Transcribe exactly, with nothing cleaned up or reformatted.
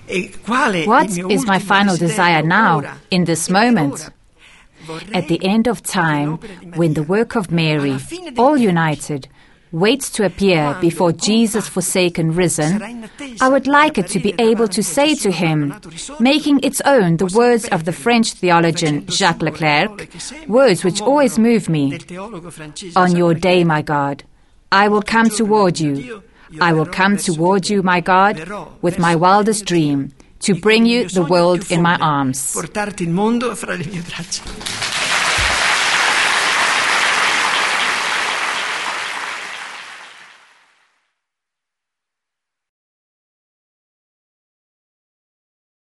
What is my final desire now, in this moment? At the end of time, when the work of Mary, all united, waits to appear before Jesus forsaken risen, I would like it to be able to say to him, making its own the words of the French theologian Jacques Leclerc, words which always move me, "On your day, my God, I will come toward you. I will come toward you, my God, with my wildest dream, to bring you the world in my arms."